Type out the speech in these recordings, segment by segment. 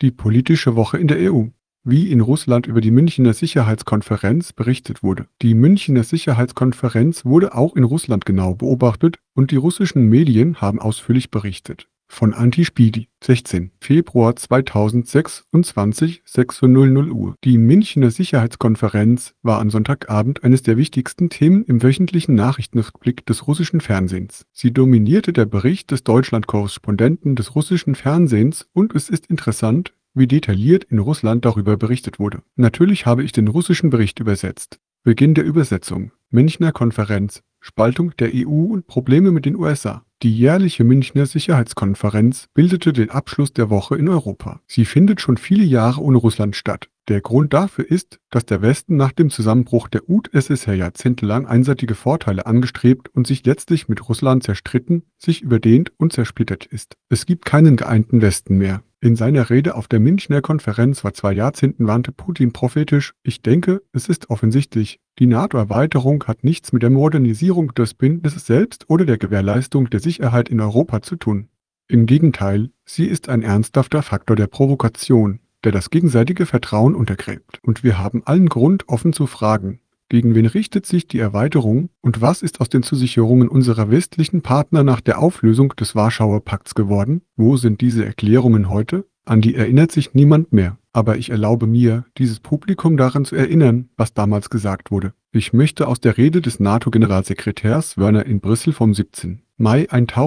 Die politische Woche in der EU. Wie in Russland über die Münchener Sicherheitskonferenz berichtet wurde. Die Münchener Sicherheitskonferenz wurde auch in Russland genau beobachtet und die russischen Medien haben ausführlich berichtet. Von Anti-Spiegel, 16. Februar 2026, 6:00 Uhr. Die Münchener Sicherheitskonferenz war am Sonntagabend eines der wichtigsten Themen im wöchentlichen Nachrichtenrückblick des russischen Fernsehens. Sie dominierte der Bericht des Deutschland-Korrespondenten des russischen Fernsehens und es ist interessant, wie detailliert in Russland darüber berichtet wurde. Natürlich habe ich den russischen Bericht übersetzt. Beginn der Übersetzung. Münchner Konferenz. Spaltung der EU und Probleme mit den USA. Die jährliche Münchner Sicherheitskonferenz bildete den Abschluss der Woche in Europa. Sie findet schon viele Jahre ohne Russland statt. Der Grund dafür ist, dass der Westen nach dem Zusammenbruch der UdSSR jahrzehntelang einseitige Vorteile angestrebt und sich letztlich mit Russland zerstritten, sich überdehnt und zersplittert ist. Es gibt keinen geeinten Westen mehr. In seiner Rede auf der Münchner Konferenz vor 2 Jahrzehnten warnte Putin prophetisch: Ich denke, es ist offensichtlich. Die NATO-Erweiterung hat nichts mit der Modernisierung des Bündnisses selbst oder der Gewährleistung der Sicherheit in Europa zu tun. Im Gegenteil, sie ist ein ernsthafter Faktor der Provokation, der das gegenseitige Vertrauen untergräbt. Und wir haben allen Grund, offen zu fragen: Gegen wen richtet sich die Erweiterung und was ist aus den Zusicherungen unserer westlichen Partner nach der Auflösung des Warschauer Pakts geworden? Wo sind diese Erklärungen heute? An die erinnert sich niemand mehr. Aber ich erlaube mir, dieses Publikum daran zu erinnern, was damals gesagt wurde. Ich möchte aus der Rede des NATO-Generalsekretärs Wörner in Brüssel vom 17. Mai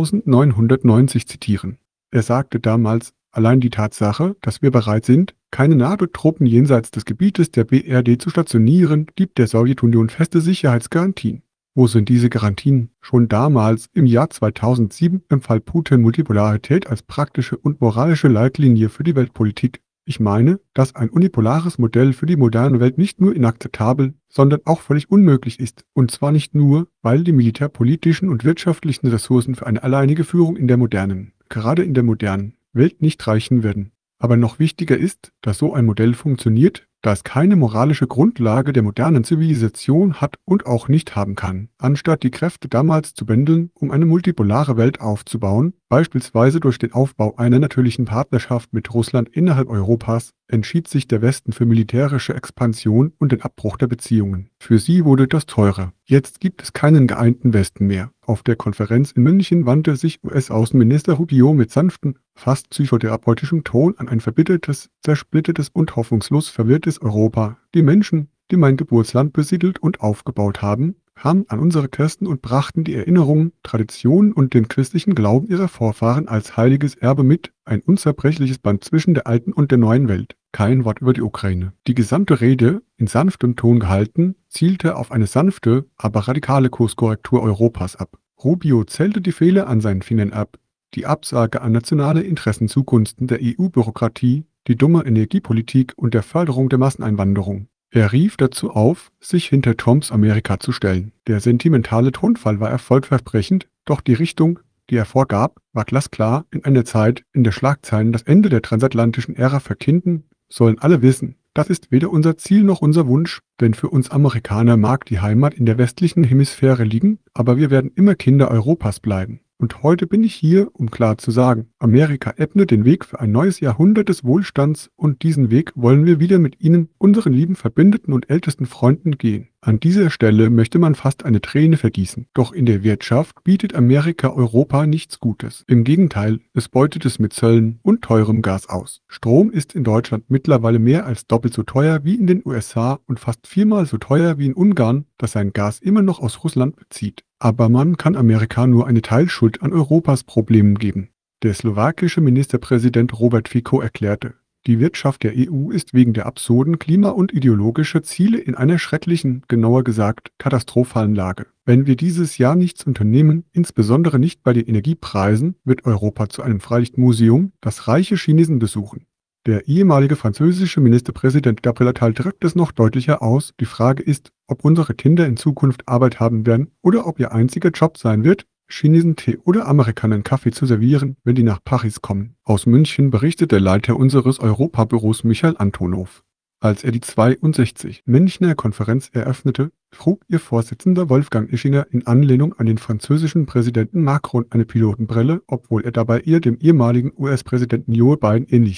1990 zitieren. Er sagte damals: Allein die Tatsache, dass wir bereit sind, keine NATO-Truppen jenseits des Gebietes der BRD zu stationieren, gibt der Sowjetunion feste Sicherheitsgarantien. Wo sind diese Garantien? Schon damals, im Jahr 2007, empfahl Putin Multipolarität als praktische und moralische Leitlinie für die Weltpolitik. Ich meine, dass ein unipolares Modell für die moderne Welt nicht nur inakzeptabel, sondern auch völlig unmöglich ist. Und zwar nicht nur, weil die militärpolitischen und wirtschaftlichen Ressourcen für eine alleinige Führung in der modernen, gerade in der modernen Welt nicht reichen werden. Aber noch wichtiger ist, dass so ein Modell funktioniert, da es keine moralische Grundlage der modernen Zivilisation hat und auch nicht haben kann. Anstatt die Kräfte damals zu bündeln, um eine multipolare Welt aufzubauen, beispielsweise durch den Aufbau einer natürlichen Partnerschaft mit Russland innerhalb Europas, entschied sich der Westen für militärische Expansion und den Abbruch der Beziehungen. Für sie wurde das teurer. Jetzt gibt es keinen geeinten Westen mehr. Auf der Konferenz in München wandte sich US-Außenminister Rubio mit sanftem, fast psychotherapeutischem Ton an ein verbittertes, zersplittertes und hoffnungslos verwirrtes Europa. Die Menschen, die mein Geburtsland besiedelt und aufgebaut haben, kamen an unsere Küsten und brachten die Erinnerungen, Traditionen und den christlichen Glauben ihrer Vorfahren als heiliges Erbe mit, ein unzerbrechliches Band zwischen der alten und der neuen Welt. Kein Wort über die Ukraine. Die gesamte Rede, in sanftem Ton gehalten, zielte auf eine sanfte, aber radikale Kurskorrektur Europas ab. Rubio zählte die Fehler an seinen Fingern ab, die Absage an nationale Interessen zugunsten der EU-Bürokratie, die dumme Energiepolitik und der Förderung der Masseneinwanderung. Er rief dazu auf, sich hinter Trumps Amerika zu stellen. Der sentimentale Tonfall war erfolgversprechend, doch die Richtung, die er vorgab, war glasklar. In einer Zeit, in der Schlagzeilen das Ende der transatlantischen Ära verkünden, sollen alle wissen, das ist weder unser Ziel noch unser Wunsch, denn für uns Amerikaner mag die Heimat in der westlichen Hemisphäre liegen, aber wir werden immer Kinder Europas bleiben. Und heute bin ich hier, um klar zu sagen, Amerika ebnet den Weg für ein neues Jahrhundert des Wohlstands und diesen Weg wollen wir wieder mit Ihnen, unseren lieben Verbündeten und ältesten Freunden, gehen. An dieser Stelle möchte man fast eine Träne vergießen. Doch in der Wirtschaft bietet Amerika Europa nichts Gutes. Im Gegenteil, es beutet es mit Zöllen und teurem Gas aus. Strom ist in Deutschland mittlerweile mehr als doppelt so teuer wie in den USA und fast 4-mal so teuer wie in Ungarn, das sein Gas immer noch aus Russland bezieht. Aber man kann Amerika nur eine Teilschuld an Europas Problemen geben. Der slowakische Ministerpräsident Robert Fico erklärte: Die Wirtschaft der EU ist wegen der absurden klima- und ideologischer Ziele in einer schrecklichen, genauer gesagt, katastrophalen Lage. Wenn wir dieses Jahr nichts unternehmen, insbesondere nicht bei den Energiepreisen, wird Europa zu einem Freilichtmuseum, das reiche Chinesen besuchen. Der ehemalige französische Ministerpräsident Gabriel Attal drückt es noch deutlicher aus. Die Frage ist, ob unsere Kinder in Zukunft Arbeit haben werden oder ob ihr einziger Job sein wird, Chinesen Tee oder Amerikanern Kaffee zu servieren, wenn die nach Paris kommen. Aus München berichtet der Leiter unseres Europabüros Michael Antonov. Als er die 62. Münchner Konferenz eröffnete, trug ihr Vorsitzender Wolfgang Ischinger in Anlehnung an den französischen Präsidenten Macron eine Pilotenbrille, obwohl er dabei eher dem ehemaligen US-Präsidenten Joe Biden ähnlich sah.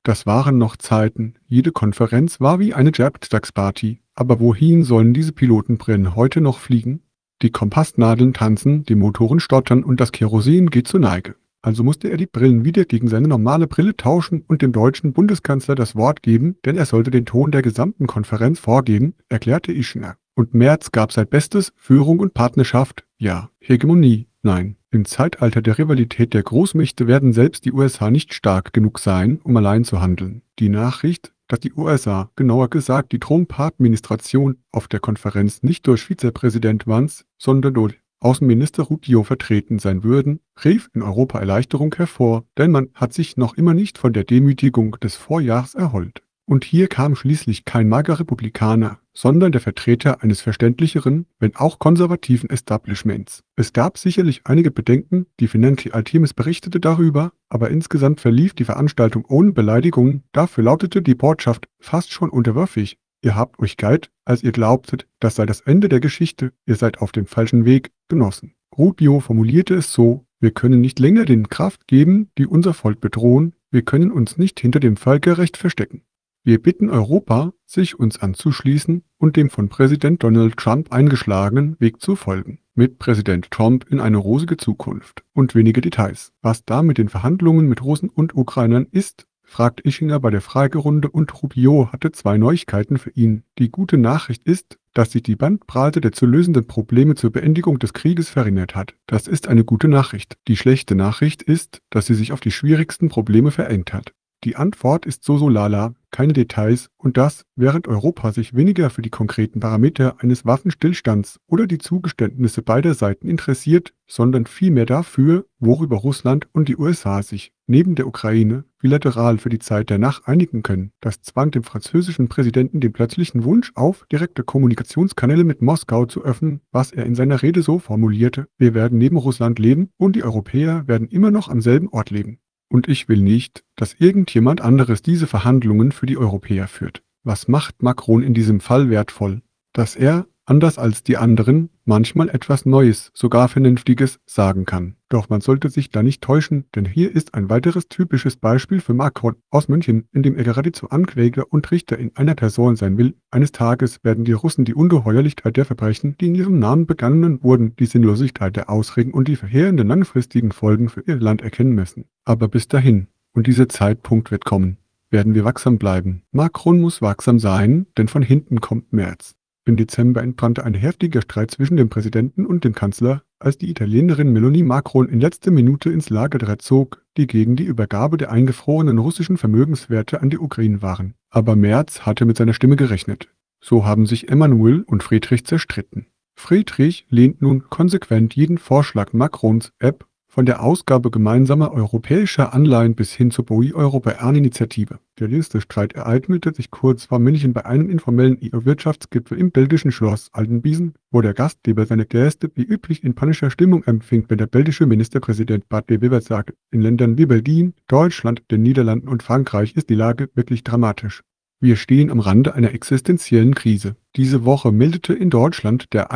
Das waren noch Zeiten. Jede Konferenz war wie eine Geburtstagsparty. Aber wohin sollen diese Pilotenbrillen heute noch fliegen? Die Kompassnadeln tanzen, die Motoren stottern und das Kerosin geht zur Neige. Also musste er die Brillen wieder gegen seine normale Brille tauschen und dem deutschen Bundeskanzler das Wort geben, denn er sollte den Ton der gesamten Konferenz vorgeben, erklärte Ischinger. Und Merz gab sein Bestes, Führung und Partnerschaft, ja, Hegemonie, nein. Im Zeitalter der Rivalität der Großmächte werden selbst die USA nicht stark genug sein, um allein zu handeln. Die Nachricht, dass die USA, genauer gesagt die Trump-Administration, auf der Konferenz nicht durch Vizepräsident Vance, sondern durch Außenminister Rubio vertreten sein würden, rief in Europa Erleichterung hervor, denn man hat sich noch immer nicht von der Demütigung des Vorjahrs erholt. Und hier kam schließlich kein mager Republikaner, sondern der Vertreter eines verständlicheren, wenn auch konservativen Establishments. Es gab sicherlich einige Bedenken, die Financial Times berichtete darüber, aber insgesamt verlief die Veranstaltung ohne Beleidigungen, dafür lautete die Botschaft fast schon unterwürfig. Ihr habt euch geirrt, als ihr glaubtet, das sei das Ende der Geschichte, ihr seid auf dem falschen Weg, Genossen. Rubio formulierte es so: Wir können nicht länger den Kraft geben, die unser Volk bedrohen, wir können uns nicht hinter dem Völkerrecht verstecken. Wir bitten Europa, sich uns anzuschließen und dem von Präsident Donald Trump eingeschlagenen Weg zu folgen. Mit Präsident Trump in eine rosige Zukunft. Und wenige Details. Was da mit den Verhandlungen mit Russen und Ukrainern ist, fragt Ischinger bei der Fragerunde und Rubio hatte zwei Neuigkeiten für ihn. Die gute Nachricht ist, dass sich die Bandbreite der zu lösenden Probleme zur Beendigung des Krieges verringert hat. Das ist eine gute Nachricht. Die schlechte Nachricht ist, dass sie sich auf die schwierigsten Probleme verengt hat. Die Antwort ist so lala, keine Details und das, während Europa sich weniger für die konkreten Parameter eines Waffenstillstands oder die Zugeständnisse beider Seiten interessiert, sondern vielmehr dafür, worüber Russland und die USA sich neben der Ukraine bilateral für die Zeit danach einigen können. Das zwang dem französischen Präsidenten den plötzlichen Wunsch auf, direkte Kommunikationskanäle mit Moskau zu öffnen, was er in seiner Rede so formulierte: Wir werden neben Russland leben und die Europäer werden immer noch am selben Ort leben. Und ich will nicht, dass irgendjemand anderes diese Verhandlungen für die Europäer führt. Was macht Macron in diesem Fall wertvoll? Dass er, anders als die anderen, manchmal etwas Neues, sogar Vernünftiges sagen kann. Doch man sollte sich da nicht täuschen, denn hier ist ein weiteres typisches Beispiel für Macron aus München, in dem er geradezu Ankläger und Richter in einer Person sein will. Eines Tages werden die Russen die Ungeheuerlichkeit der Verbrechen, die in ihrem Namen begangenen wurden, die Sinnlosigkeit der Ausreden und die verheerenden langfristigen Folgen für ihr Land erkennen müssen. Aber bis dahin, und dieser Zeitpunkt wird kommen, werden wir wachsam bleiben. Macron muss wachsam sein, denn von hinten kommt Merz. Im Dezember entbrannte ein heftiger Streit zwischen dem Präsidenten und dem Kanzler, als die Italienerin Melanie Macron in letzter Minute ins Lager zog, die gegen die Übergabe der eingefrorenen russischen Vermögenswerte an die Ukraine waren. Aber Merz hatte mit seiner Stimme gerechnet. So haben sich Emmanuel und Friedrich zerstritten. Friedrich lehnt nun konsequent jeden Vorschlag Macrons, von der Ausgabe gemeinsamer europäischer Anleihen bis hin zur Bui-Europäer-Initiative. Der jüngste Streit ereignete sich kurz vor München bei einem informellen EU-Wirtschaftsgipfel im belgischen Schloss Altenbiesen, wo der Gastgeber seine Gäste wie üblich in panischer Stimmung empfing, wenn der belgische Ministerpräsident Bart de Wever sagte: In Ländern wie Belgien, Deutschland, den Niederlanden und Frankreich ist die Lage wirklich dramatisch. Wir stehen am Rande einer existenziellen Krise. Diese Woche meldete in Deutschland der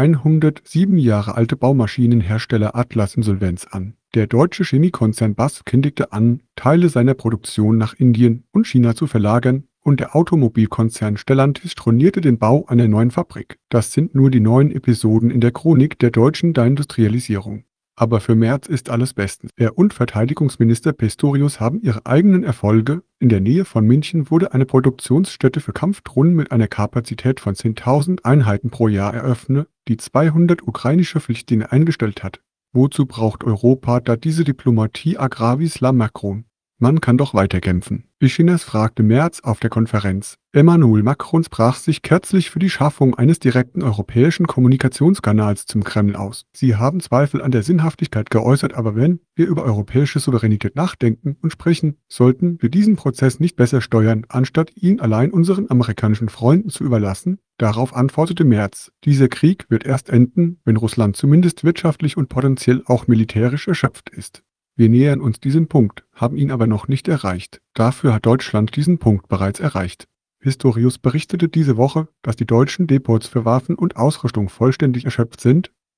107 Jahre alte Baumaschinenhersteller Atlas Insolvenz an. Der deutsche Chemiekonzern BASF kündigte an, Teile seiner Produktion nach Indien und China zu verlagern, und der Automobilkonzern Stellantis stornierte den Bau einer neuen Fabrik. Das sind nur die neuen Episoden in der Chronik der deutschen Deindustrialisierung. Aber für Merz ist alles bestens. Er und Verteidigungsminister Pistorius haben ihre eigenen Erfolge. In der Nähe von München wurde eine Produktionsstätte für Kampfdrohnen mit einer Kapazität von 10.000 Einheiten pro Jahr eröffnet, die 200 ukrainische Flüchtlinge eingestellt hat. Wozu braucht Europa da diese Diplomatie agravis la Macron? Man kann doch weiterkämpfen. Ischines fragte Merz auf der Konferenz. Emmanuel Macron sprach sich kürzlich für die Schaffung eines direkten europäischen Kommunikationskanals zum Kreml aus. Sie haben Zweifel an der Sinnhaftigkeit geäußert, aber wenn wir über europäische Souveränität nachdenken und sprechen, sollten wir diesen Prozess nicht besser steuern, anstatt ihn allein unseren amerikanischen Freunden zu überlassen? Darauf antwortete Merz: Dieser Krieg wird erst enden, wenn Russland zumindest wirtschaftlich und potenziell auch militärisch erschöpft ist. Wir nähern uns diesem Punkt, haben ihn aber noch nicht erreicht. Dafür hat Deutschland diesen Punkt bereits erreicht. Pistorius berichtete diese Woche, dass die deutschen Depots für Waffen und Ausrüstung vollständig erschöpft sind.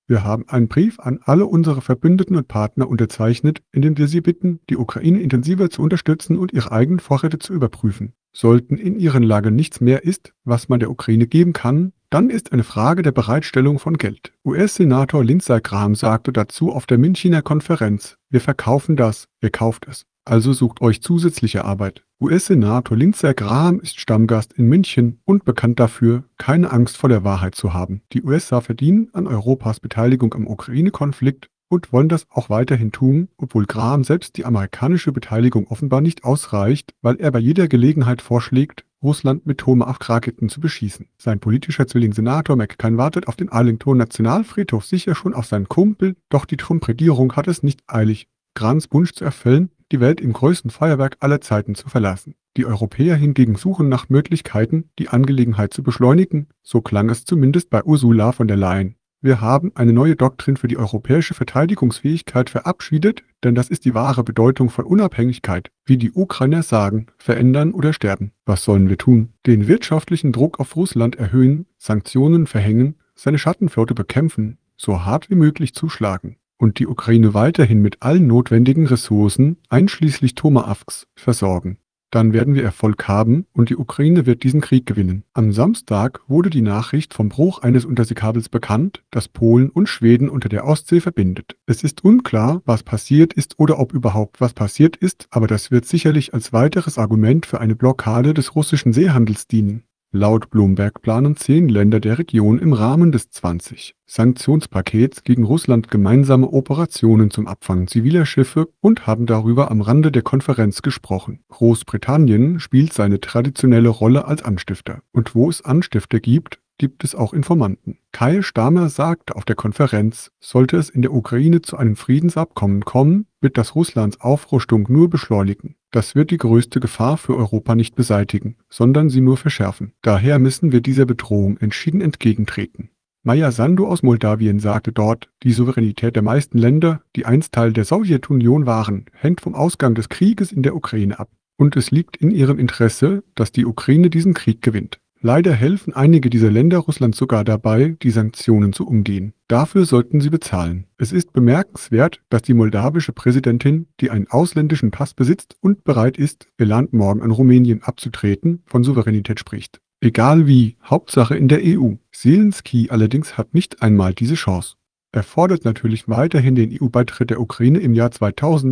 Wir haben einen Brief an alle unsere Verbündeten und Partner unterzeichnet, in dem wir sie bitten, die Ukraine intensiver zu unterstützen und ihre eigenen Vorräte zu überprüfen. Sollten in ihren Lagern nichts mehr ist, was man der Ukraine geben kann, dann ist eine Frage der Bereitstellung von Geld. US-Senator Lindsey Graham sagte dazu auf der Münchner Konferenz: Wir verkaufen das, ihr kauft es. Also sucht euch zusätzliche Arbeit. US-Senator Lindsey Graham ist Stammgast in München und bekannt dafür, keine Angst vor der Wahrheit zu haben. Die USA verdienen an Europas Beteiligung am Ukraine-Konflikt und wollen das auch weiterhin tun, obwohl Graham selbst die amerikanische Beteiligung offenbar nicht ausreicht, weil er bei jeder Gelegenheit vorschlägt, Russland mit Tomahawk-Raketen zu beschießen. Sein politischer Zwilling Senator McCain wartet auf den Arlington-Nationalfriedhof sicher schon auf seinen Kumpel, doch die Trump-Regierung hat es nicht eilig, Grahams Wunsch zu erfüllen, die Welt im größten Feuerwerk aller Zeiten zu verlassen. Die Europäer hingegen suchen nach Möglichkeiten, die Angelegenheit zu beschleunigen, so klang es zumindest bei Ursula von der Leyen. Wir haben eine neue Doktrin für die europäische Verteidigungsfähigkeit verabschiedet, denn das ist die wahre Bedeutung von Unabhängigkeit. Wie die Ukrainer sagen, verändern oder sterben. Was sollen wir tun? Den wirtschaftlichen Druck auf Russland erhöhen, Sanktionen verhängen, seine Schattenflotte bekämpfen, so hart wie möglich zuschlagen und die Ukraine weiterhin mit allen notwendigen Ressourcen, einschließlich Tomahawks, versorgen. Dann werden wir Erfolg haben und die Ukraine wird diesen Krieg gewinnen. Am Samstag wurde die Nachricht vom Bruch eines Unterseekabels bekannt, das Polen und Schweden unter der Ostsee verbindet. Es ist unklar, was passiert ist oder ob überhaupt was passiert ist, aber das wird sicherlich als weiteres Argument für eine Blockade des russischen Seehandels dienen. Laut Bloomberg planen 10 Länder der Region im Rahmen des 20-Sanktionspakets gegen Russland gemeinsame Operationen zum Abfangen ziviler Schiffe und haben darüber am Rande der Konferenz gesprochen. Großbritannien spielt seine traditionelle Rolle als Anstifter. Und wo es Anstifter gibt es auch Informanten. Keir Starmer sagte auf der Konferenz, sollte es in der Ukraine zu einem Friedensabkommen kommen, wird das Russlands Aufrüstung nur beschleunigen. Das wird die größte Gefahr für Europa nicht beseitigen, sondern sie nur verschärfen. Daher müssen wir dieser Bedrohung entschieden entgegentreten. Maja Sandu aus Moldawien sagte dort, die Souveränität der meisten Länder, die einst Teil der Sowjetunion waren, hängt vom Ausgang des Krieges in der Ukraine ab. Und es liegt in ihrem Interesse, dass die Ukraine diesen Krieg gewinnt. Leider helfen einige dieser Länder Russland sogar dabei, die Sanktionen zu umgehen. Dafür sollten sie bezahlen. Es ist bemerkenswert, dass die moldawische Präsidentin, die einen ausländischen Pass besitzt und bereit ist, ihr Land morgen an Rumänien abzutreten, von Souveränität spricht. Egal wie, Hauptsache in der EU. Zelensky allerdings hat nicht einmal diese Chance. Er fordert natürlich weiterhin den EU-Beitritt der Ukraine im Jahr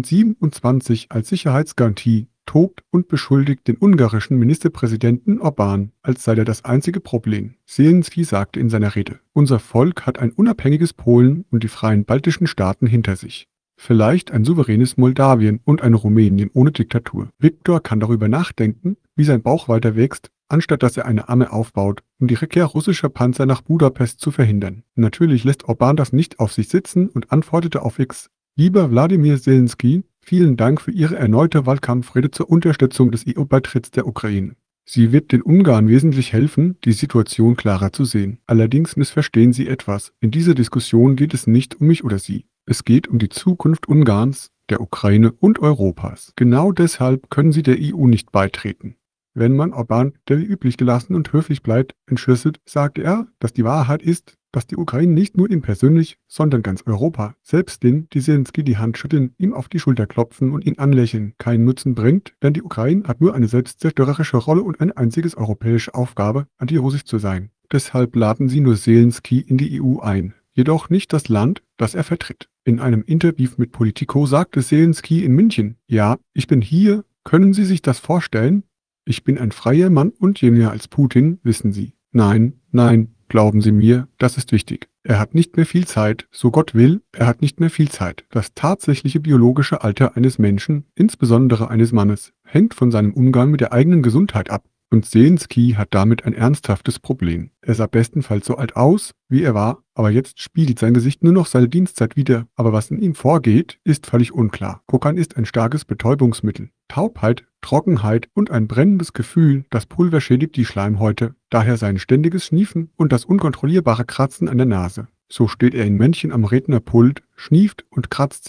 2027 als Sicherheitsgarantie, tobt und beschuldigt den ungarischen Ministerpräsidenten Orbán, als sei er das einzige Problem. Zelensky sagte in seiner Rede: Unser Volk hat ein unabhängiges Polen und die freien baltischen Staaten hinter sich. Vielleicht ein souveränes Moldawien und ein Rumänien ohne Diktatur. Viktor kann darüber nachdenken, wie sein Bauch weiter wächst, anstatt dass er eine Amme aufbaut, um die Rückkehr russischer Panzer nach Budapest zu verhindern. Natürlich lässt Orbán das nicht auf sich sitzen und antwortete auf X: Lieber Wladimir Zelensky, vielen Dank für Ihre erneute Wahlkampfrede zur Unterstützung des EU-Beitritts der Ukraine. Sie wird den Ungarn wesentlich helfen, die Situation klarer zu sehen. Allerdings missverstehen Sie etwas. In dieser Diskussion geht es nicht um mich oder Sie. Es geht um die Zukunft Ungarns, der Ukraine und Europas. Genau deshalb können Sie der EU nicht beitreten. Wenn man Orbán, der wie üblich gelassen und höflich bleibt, entschlüsselt, sagt er, dass die Wahrheit ist, dass die Ukraine nicht nur ihm persönlich, sondern ganz Europa, selbst denen, die Zelensky die Hand schütteln, ihm auf die Schulter klopfen und ihn anlächeln, keinen Nutzen bringt, denn die Ukraine hat nur eine selbstzerstörerische Rolle und eine einzige europäische Aufgabe, antirussisch zu sein. Deshalb laden sie nur Zelensky in die EU ein, jedoch nicht das Land, das er vertritt. In einem Interview mit Politico sagte Zelensky in München: Ja, ich bin hier, können Sie sich das vorstellen? Ich bin ein freier Mann und jünger als Putin, wissen Sie. Nein, nein, glauben Sie mir, das ist wichtig. Er hat nicht mehr viel Zeit, so Gott will, er hat nicht mehr viel Zeit. Das tatsächliche biologische Alter eines Menschen, insbesondere eines Mannes, hängt von seinem Umgang mit der eigenen Gesundheit ab. Und Zelensky hat damit ein ernsthaftes Problem. Er sah bestenfalls so alt aus, wie er war, aber jetzt spiegelt sein Gesicht nur noch seine Dienstzeit wider. Aber was in ihm vorgeht, ist völlig unklar. Kokain ist ein starkes Betäubungsmittel. Taubheit, Trockenheit und ein brennendes Gefühl, das Pulver schädigt die Schleimhäute. Daher sein ständiges Schniefen und das unkontrollierbare Kratzen an der Nase. So steht er in Männchen am Rednerpult, schnieft und kratzt sich,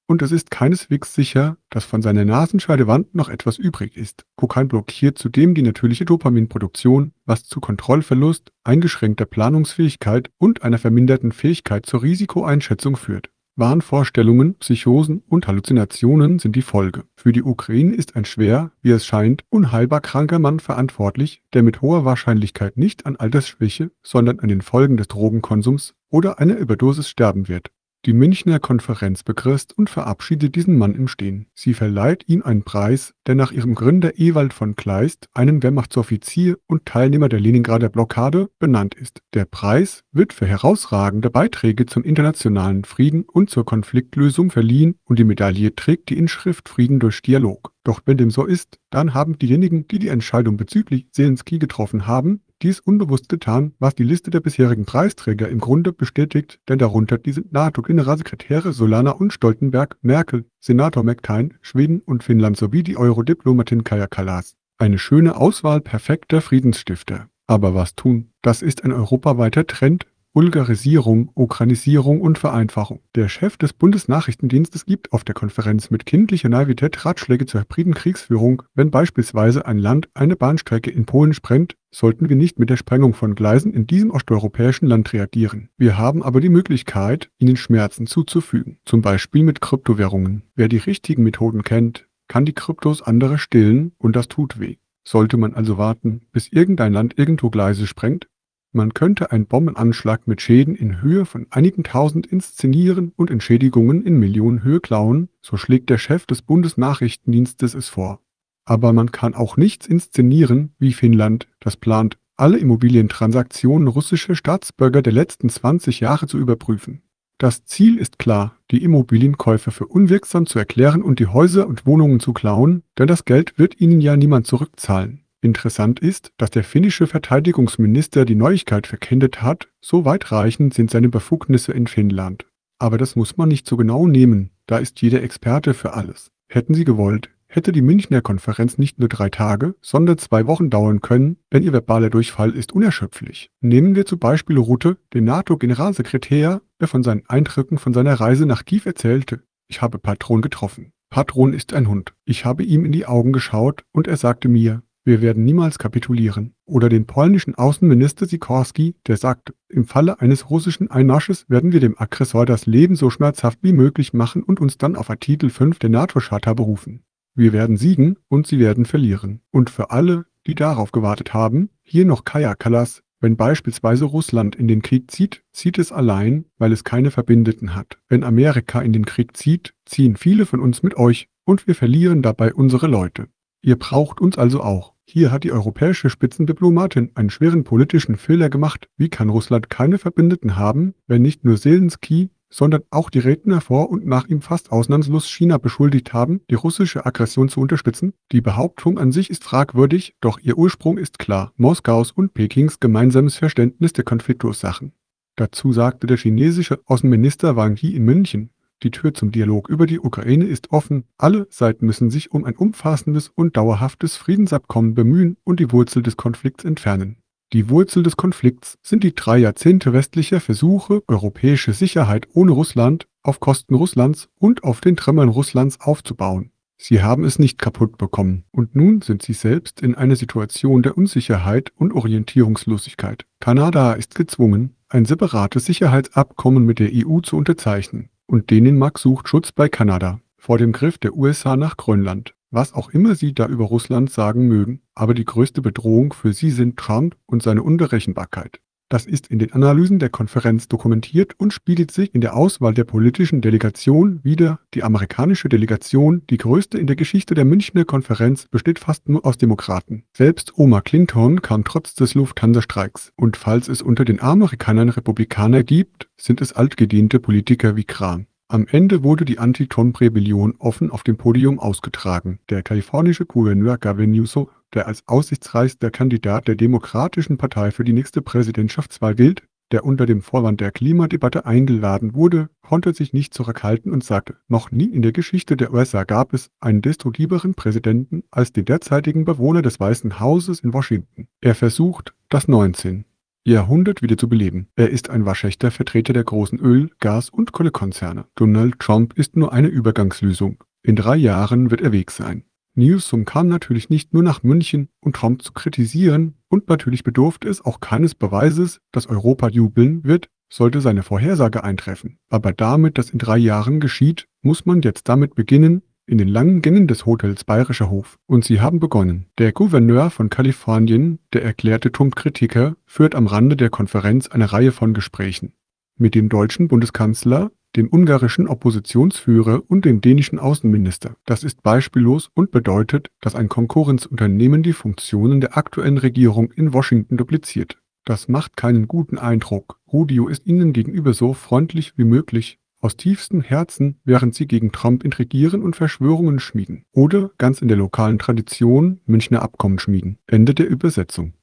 Und es ist keineswegs sicher, dass von seiner Nasenscheidewand noch etwas übrig ist. Kokain blockiert zudem die natürliche Dopaminproduktion, was zu Kontrollverlust, eingeschränkter Planungsfähigkeit und einer verminderten Fähigkeit zur Risikoeinschätzung führt. Wahnvorstellungen, Psychosen und Halluzinationen sind die Folge. Für die Ukraine ist ein schwer, wie es scheint, unheilbar kranker Mann verantwortlich, der mit hoher Wahrscheinlichkeit nicht an Altersschwäche, sondern an den Folgen des Drogenkonsums oder einer Überdosis sterben wird. Die Münchner Konferenz begrüßt und verabschiedet diesen Mann im Stehen. Sie verleiht ihm einen Preis, der nach ihrem Gründer Ewald von Kleist, einem Wehrmachtsoffizier und Teilnehmer der Leningrader Blockade, benannt ist. Der Preis wird für herausragende Beiträge zum internationalen Frieden und zur Konfliktlösung verliehen und die Medaille trägt die Inschrift Frieden durch Dialog. Doch wenn dem so ist, dann haben diejenigen, die die Entscheidung bezüglich Zelenskyj getroffen haben, dies unbewusst getan, was die Liste der bisherigen Preisträger im Grunde bestätigt, denn darunter die sind NATO-Generalsekretäre Solana und Stoltenberg, Merkel, Senator McCain, Schweden und Finnland sowie die Eurodiplomatin Kaja Kallas. Eine schöne Auswahl perfekter Friedensstifter. Aber was tun? Das ist ein europaweiter Trend. Bulgarisierung, Ukrainisierung und Vereinfachung. Der Chef des Bundesnachrichtendienstes gibt auf der Konferenz mit kindlicher Naivität Ratschläge zur hybriden Kriegsführung. Wenn beispielsweise ein Land eine Bahnstrecke in Polen sprengt, sollten wir nicht mit der Sprengung von Gleisen in diesem osteuropäischen Land reagieren. Wir haben aber die Möglichkeit, ihnen Schmerzen zuzufügen, zum Beispiel mit Kryptowährungen. Wer die richtigen Methoden kennt, kann die Kryptos anderer stillen und das tut weh. Sollte man also warten, bis irgendein Land irgendwo Gleise sprengt? Man könnte einen Bombenanschlag mit Schäden in Höhe von einigen tausend inszenieren und Entschädigungen in Millionenhöhe klauen, so schlägt der Chef des Bundesnachrichtendienstes es vor. Aber man kann auch nichts inszenieren, wie Finnland, das plant, alle Immobilientransaktionen russischer Staatsbürger der letzten 20 Jahre zu überprüfen. Das Ziel ist klar, die Immobilienkäufer für unwirksam zu erklären und die Häuser und Wohnungen zu klauen, denn das Geld wird ihnen ja niemand zurückzahlen. Interessant ist, dass der finnische Verteidigungsminister die Neuigkeit verkündet hat, so weitreichend sind seine Befugnisse in Finnland. Aber das muss man nicht so genau nehmen, da ist jeder Experte für alles. Hätten sie gewollt, hätte die Münchner Konferenz nicht nur 3 Tage, sondern 2 Wochen dauern können, denn ihr verbaler Durchfall ist unerschöpflich. Nehmen wir zum Beispiel Rutte, den NATO-Generalsekretär, der von seinen Eindrücken von seiner Reise nach Kiew erzählte. Ich habe Patron getroffen. Patron ist ein Hund. Ich habe ihm in die Augen geschaut und er sagte mir, wir werden niemals kapitulieren. Oder den polnischen Außenminister Sikorski, der sagte, im Falle eines russischen Einmarsches werden wir dem Aggressor das Leben so schmerzhaft wie möglich machen und uns dann auf Artikel 5 der NATO-Charta berufen. Wir werden siegen und sie werden verlieren. Und für alle, die darauf gewartet haben, hier noch Kaja Kallas, wenn beispielsweise Russland in den Krieg zieht, zieht es allein, weil es keine Verbündeten hat. Wenn Amerika in den Krieg zieht, ziehen viele von uns mit euch und wir verlieren dabei unsere Leute. Ihr braucht uns also auch. Hier hat die europäische Spitzendiplomatin einen schweren politischen Fehler gemacht. Wie kann Russland keine Verbündeten haben, wenn nicht nur Zelenskyj, sondern auch die Redner vor und nach ihm fast ausnahmslos China beschuldigt haben, die russische Aggression zu unterstützen? Die Behauptung an sich ist fragwürdig, doch ihr Ursprung ist klar. Moskaus und Pekings gemeinsames Verständnis der Konfliktursachen. Dazu sagte der chinesische Außenminister Wang Yi in München, die Tür zum Dialog über die Ukraine ist offen. Alle Seiten müssen sich um ein umfassendes und dauerhaftes Friedensabkommen bemühen und die Wurzel des Konflikts entfernen. Die Wurzel des Konflikts sind die 3 Jahrzehnte westlicher Versuche, europäische Sicherheit ohne Russland, auf Kosten Russlands und auf den Trümmern Russlands aufzubauen. Sie haben es nicht kaputt bekommen und nun sind sie selbst in einer Situation der Unsicherheit und Orientierungslosigkeit. Kanada ist gezwungen, ein separates Sicherheitsabkommen mit der EU zu unterzeichnen. Und Dänemark sucht Schutz bei Kanada vor dem Griff der USA nach Grönland. Was auch immer sie da über Russland sagen mögen, aber die größte Bedrohung für sie sind Trump und seine Unberechenbarkeit. Das ist in den Analysen der Konferenz dokumentiert und spiegelt sich in der Auswahl der politischen Delegation wider. Die amerikanische Delegation, die größte in der Geschichte der Münchner Konferenz, besteht fast nur aus Demokraten. Selbst Oma Clinton kam trotz des Lufthansa-Streiks. Und falls es unter den Amerikanern Republikaner gibt, sind es altgediente Politiker wie Krahn. Am Ende wurde die Anti-Trump-Rebellion offen auf dem Podium ausgetragen. Der kalifornische Gouverneur Gavin Newsom, der als aussichtsreichster Kandidat der Demokratischen Partei für die nächste Präsidentschaftswahl gilt, der unter dem Vorwand der Klimadebatte eingeladen wurde, konnte sich nicht zurückhalten und sagte, noch nie in der Geschichte der USA gab es einen destruktiveren Präsidenten als den derzeitigen Bewohner des Weißen Hauses in Washington. Er versucht, das 19. Jahrhundert wieder zu beleben. Er ist ein waschechter Vertreter der großen Öl-, Gas- und Kohlekonzerne. Donald Trump ist nur eine Übergangslösung. In 3 Jahren wird er weg sein. Newsom kam natürlich nicht nur nach München, um Trump zu kritisieren, und natürlich bedurfte es auch keines Beweises, dass Europa jubeln wird, sollte seine Vorhersage eintreffen. Aber damit das in 3 Jahren geschieht, muss man jetzt damit beginnen, in den langen Gängen des Hotels Bayerischer Hof. Und sie haben begonnen. Der Gouverneur von Kalifornien, der erklärte Trump-Kritiker, führt am Rande der Konferenz eine Reihe von Gesprächen. Mit dem deutschen Bundeskanzler, dem ungarischen Oppositionsführer und dem dänischen Außenminister. Das ist beispiellos und bedeutet, dass ein Konkurrenzunternehmen die Funktionen der aktuellen Regierung in Washington dupliziert. Das macht keinen guten Eindruck. Rubio ist ihnen gegenüber so freundlich wie möglich, aus tiefstem Herzen, während sie gegen Trump intrigieren und Verschwörungen schmieden. Oder ganz in der lokalen Tradition Münchner Abkommen schmieden. Ende der Übersetzung.